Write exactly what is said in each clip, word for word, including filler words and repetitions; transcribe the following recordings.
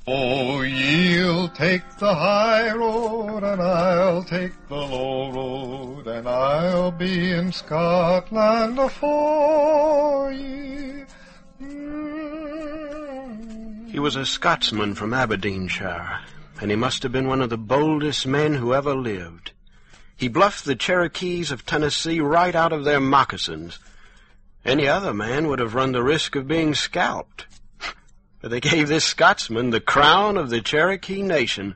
Oh, ye'll take the high road, and I'll take the low road, and I'll be in Scotland afore ye. Mm. He was a Scotsman from Aberdeenshire, and he must have been one of the boldest men who ever lived. He bluffed the Cherokees of Tennessee right out of their moccasins. Any other man would have run the risk of being scalped. But they gave this Scotsman the crown of the Cherokee Nation.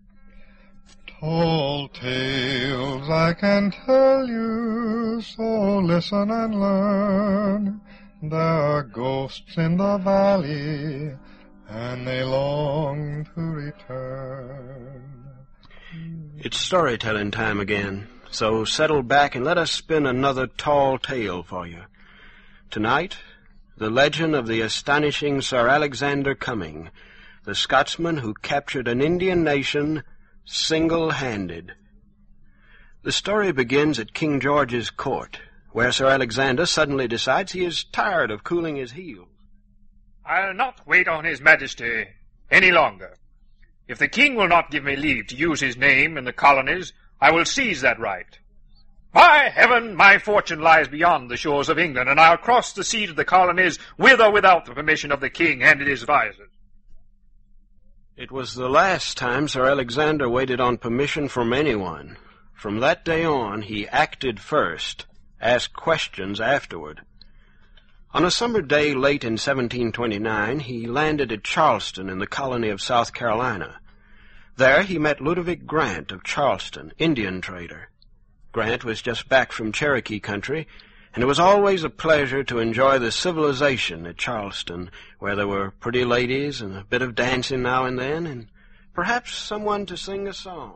Tall tales I can tell you, so listen and learn. There are ghosts in the valley, and they long to return. It's storytelling time again, so settle back and let us spin another tall tale for you. Tonight, the legend of the astonishing Sir Alexander Cumming, the Scotsman who captured an Indian nation single-handed. The story begins at King George's court, where Sir Alexander suddenly decides he is tired of cooling his heels. I'll not wait on His Majesty any longer. If the king will not give me leave to use his name in the colonies, I will seize that right. By heaven, my fortune lies beyond the shores of England, and I'll cross the sea to the colonies with or without the permission of the king and his advisers. It was the last time Sir Alexander waited on permission from anyone. From that day on, he acted first, asked questions afterward. On a summer day late in seventeen twenty-nine, he landed at Charleston in the colony of South Carolina. There he met Ludovic Grant of Charleston, Indian trader. Grant was just back from Cherokee country, and it was always a pleasure to enjoy the civilization at Charleston, where there were pretty ladies and a bit of dancing now and then, and perhaps someone to sing a song.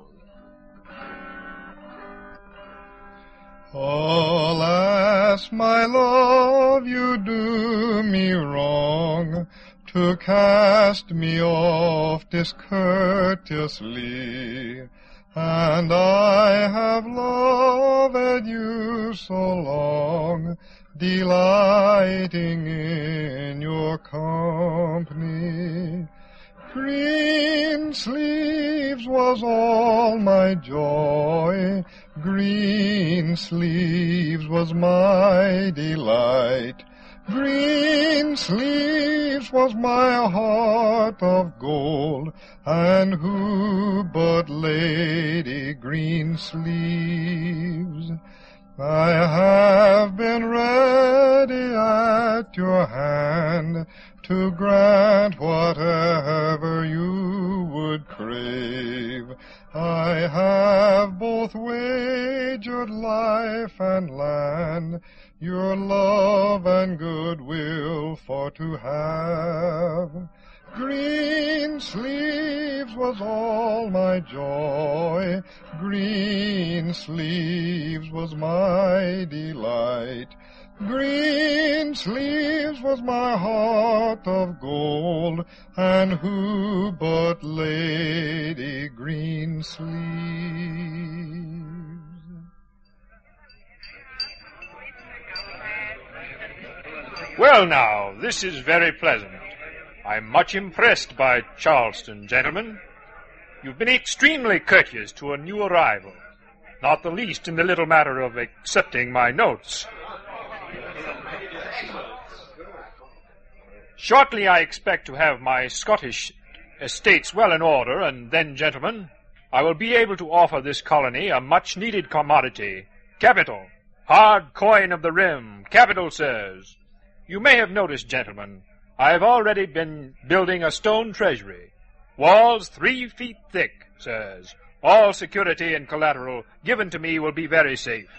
Alas, my love, you do me wrong, to cast me off discourteously, and I have loved you so long, delighting in your company. Green sleeves was all my joy, green sleeves was my delight, green sleeves was my heart of gold, and who but Lady Green Sleeves? I have been ready at your hand to grant whatever you would crave. I have both wagered life and land, your love and goodwill for to have. Green sleeves was all my joy, green sleeves was my delight, green sleeves was my heart of gold, and who but Lady Green Sleeves? Well now, this is very pleasant. I'm much impressed by Charleston, gentlemen. You've been extremely courteous to a new arrival, not the least in the little matter of accepting my notes. Shortly I expect to have my Scottish estates well in order, and then, gentlemen, I will be able to offer this colony a much-needed commodity, capital, hard coin of the rim, capital, sirs. You may have noticed, gentlemen, I have already been building a stone treasury, walls three feet thick, sirs. All security and collateral given to me will be very safe.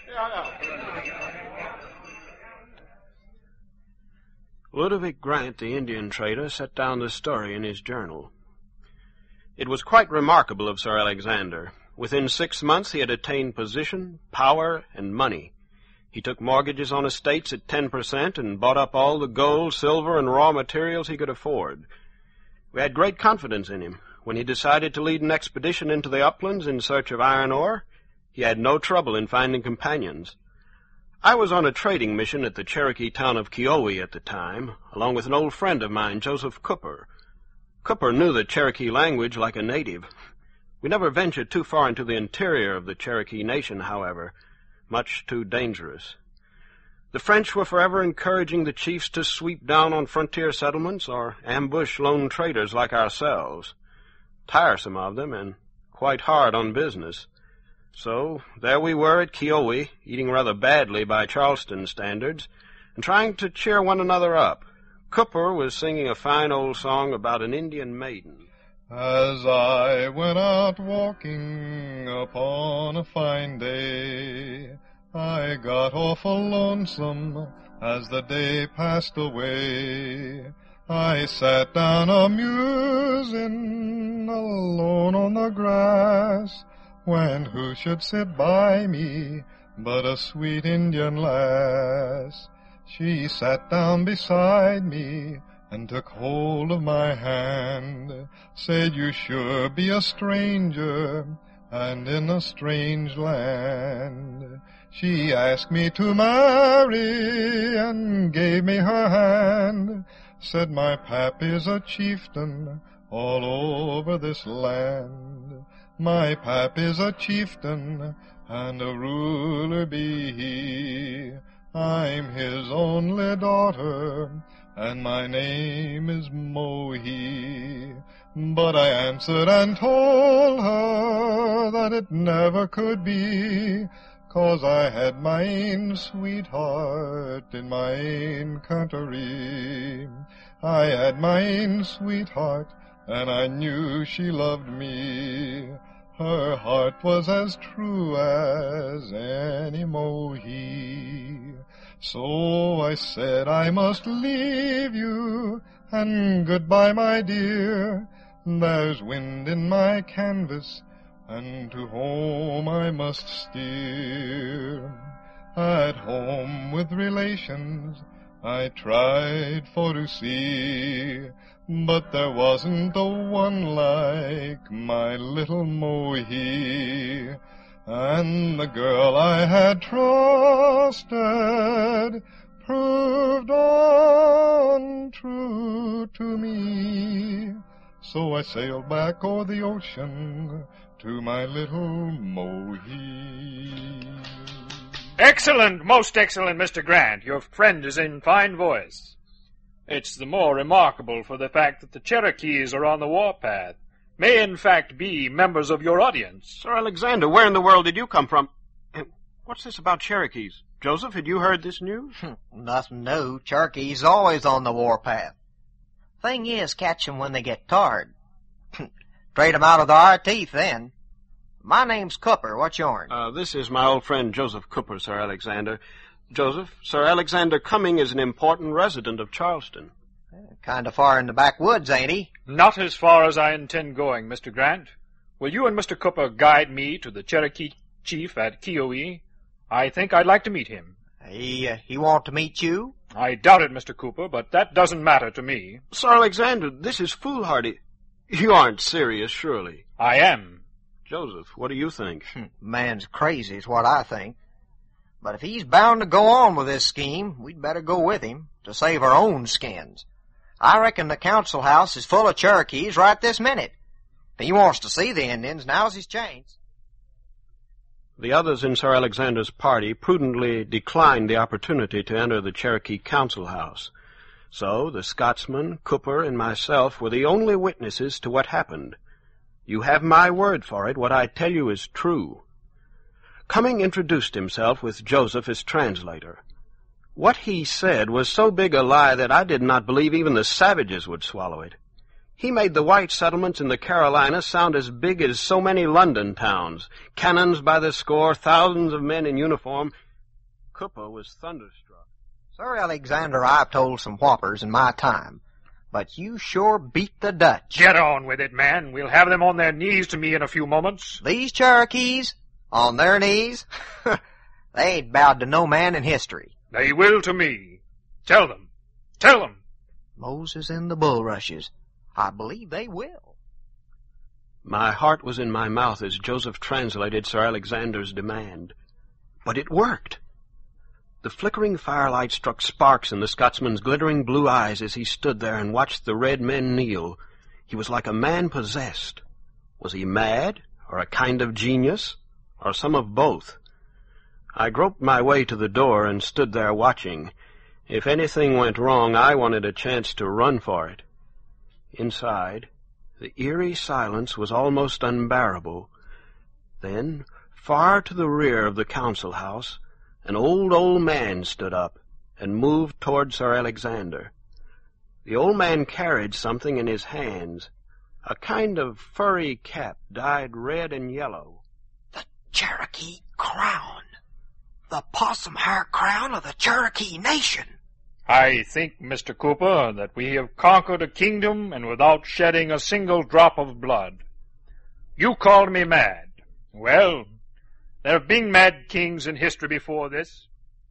Ludovic Grant, the Indian trader, set down the story in his journal. It was quite remarkable of Sir Alexander. Within six months he had attained position, power, and money. He took mortgages on estates at ten percent and bought up all the gold, silver, and raw materials he could afford. We had great confidence in him. When he decided to lead an expedition into the uplands in search of iron ore, he had no trouble in finding companions. I was on a trading mission at the Cherokee town of Keowee at the time, along with an old friend of mine, Joseph Cooper. Cooper knew the Cherokee language like a native. We never ventured too far into the interior of the Cherokee Nation, however, much too dangerous. The French were forever encouraging the chiefs to sweep down on frontier settlements or ambush lone traders like ourselves. Tiresome of them and quite hard on business. So there we were at Keowee, eating rather badly by Charleston standards, and trying to cheer one another up. Cooper was singing a fine old song about an Indian maiden. As I went out walking upon a fine day, I got awful lonesome as the day passed away. I sat down a-musing alone on the grass, when who should sit by me but a sweet Indian lass. She sat down beside me and took hold of my hand, said, "You sure be a stranger, and in a strange land." She asked me to marry and gave me her hand, said, "My pap is a chieftain all over this land. My pap is a chieftain, and a ruler be he. I'm his only daughter, and my name is Mohi." But I answered and told her that it never could be, 'cause I had my ain sweetheart in my ain country. I had my ain sweetheart, and I knew she loved me. Her heart was as true as any Mohi. So I said, "I must leave you, and goodbye, my dear. There's wind in my canvas, and to home I must steer." At home with relations I tried for to see, but there wasn't a one like my little Mohi. And the girl I had trusted proved untrue to me. So I sailed back o'er the ocean to my little Mohi. Excellent, most excellent, Mister Grant. Your friend is in fine voice. It's the more remarkable for the fact that the Cherokees are on the warpath, may in fact be members of your audience. Sir Alexander, where in the world did you come from? And what's this about Cherokees? Joseph, had you heard this news? Nothing new. Cherokees always on the warpath. Thing is, catch 'em when they get tired. Trade 'em out of our teeth then. My name's Cooper. What's yourn? Uh, this is my old friend Joseph Cooper, Sir Alexander. Joseph, Sir Alexander Cumming is an important resident of Charleston. Kind of far in the backwoods, ain't he? Not as far as I intend going, Mister Grant. Will you and Mister Cooper guide me to the Cherokee chief at Keowee? I think I'd like to meet him. He, uh, he want to meet you? I doubt it, Mister Cooper, but that doesn't matter to me. Sir Alexander, this is foolhardy. You aren't serious, surely. I am. Joseph, what do you think? Man's crazy is what I think. But if he's bound to go on with this scheme, we'd better go with him to save our own skins. I reckon the council house is full of Cherokees right this minute. If he wants to see the Indians, now's his chance. The others in Sir Alexander's party prudently declined the opportunity to enter the Cherokee council house. So the Scotsman, Cooper, and myself were the only witnesses to what happened. You have my word for it, what I tell you is true. Cumming introduced himself with Joseph as translator. What he said was so big a lie that I did not believe even the savages would swallow it. He made the white settlements in the Carolinas sound as big as so many London towns, cannons by the score, thousands of men in uniform. Cooper was thunderstruck. Sir Alexander, I've told some whoppers in my time, but you sure beat the Dutch. Get on with it, man. We'll have them on their knees to me in a few moments. These Cherokees, on their knees? They ain't bowed to no man in history. They will to me. Tell them. Tell them. Moses and the bulrushes. I believe they will. My heart was in my mouth as Joseph translated Sir Alexander's demand. But it worked. The flickering firelight struck sparks in the Scotsman's glittering blue eyes as he stood there and watched the red men kneel. He was like a man possessed. Was he mad, or a kind of genius, or some of both? I groped my way to the door and stood there watching. If anything went wrong, I wanted a chance to run for it. Inside, the eerie silence was almost unbearable. Then, far to the rear of the council house, an old, old man stood up and moved toward Sir Alexander. The old man carried something in his hands, a kind of furry cap dyed red and yellow. The Cherokee crown. The possum hair crown of the Cherokee nation. I think, Mister Cooper, that we have conquered a kingdom and without shedding a single drop of blood. You called me mad. Well, there have been mad kings in history before this.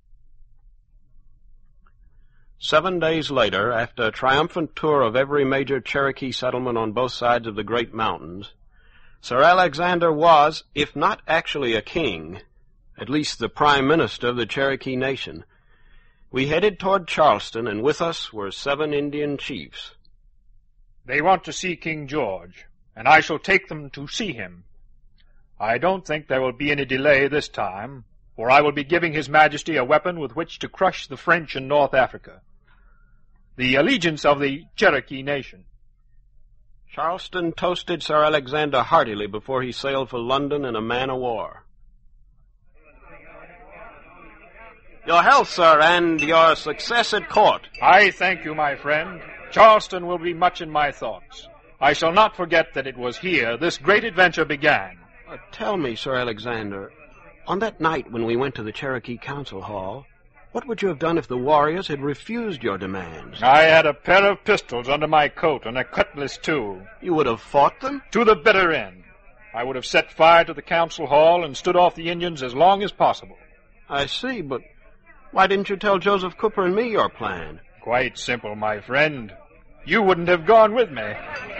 Seven days later, after a triumphant tour of every major Cherokee settlement on both sides of the Great Mountains, Sir Alexander was, if not actually a king, at least the prime minister of the Cherokee nation. We headed toward Charleston, and with us were seven Indian chiefs. They want to see King George, and I shall take them to see him. I don't think there will be any delay this time, for I will be giving His Majesty a weapon with which to crush the French in North Africa. The allegiance of the Cherokee nation. Charleston toasted Sir Alexander heartily before he sailed for London in a man-o'-war. Your health, sir, and your success at court. I thank you, my friend. Charleston will be much in my thoughts. I shall not forget that it was here this great adventure began. Uh, tell me, Sir Alexander, on that night when we went to the Cherokee Council Hall, what would you have done if the warriors had refused your demands? I had a pair of pistols under my coat, and a cutlass, too. You would have fought them? To the bitter end. I would have set fire to the council hall and stood off the Indians as long as possible. I see, but why didn't you tell Joseph Cooper and me your plan? Quite simple, my friend. You wouldn't have gone with me.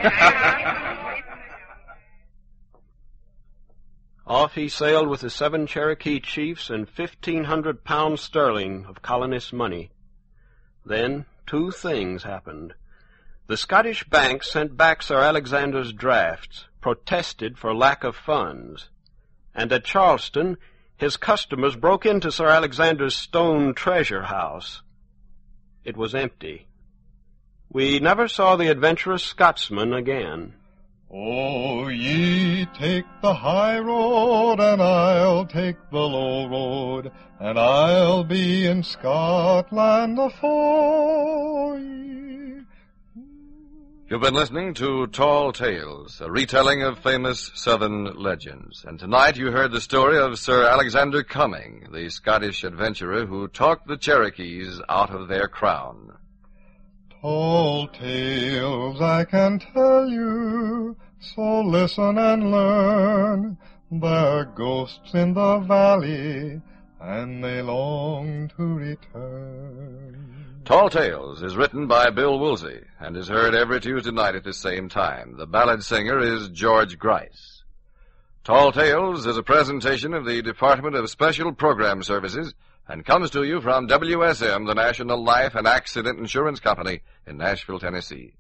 Off he sailed with the seven Cherokee chiefs and fifteen hundred pounds sterling of colonist money. Then two things happened. The Scottish Bank sent back Sir Alexander's drafts, protested for lack of funds, and at Charleston his customers broke into Sir Alexander's stone treasure house. It was empty. We never saw the adventurous Scotsman again. Oh, ye take the high road, and I'll take the low road, and I'll be in Scotland afore ye. You've been listening to Tall Tales, a retelling of famous Southern legends. And tonight you heard the story of Sir Alexander Cumming, the Scottish adventurer who talked the Cherokees out of their crown. Tall tales I can tell you, so listen and learn. There are ghosts in the valley, and they long to return. Tall Tales is written by Bill Woolsey and is heard every Tuesday night at the same time. The ballad singer is George Grice. Tall Tales is a presentation of the Department of Special Program Services and comes to you from W S M, the National Life and Accident Insurance Company in Nashville, Tennessee.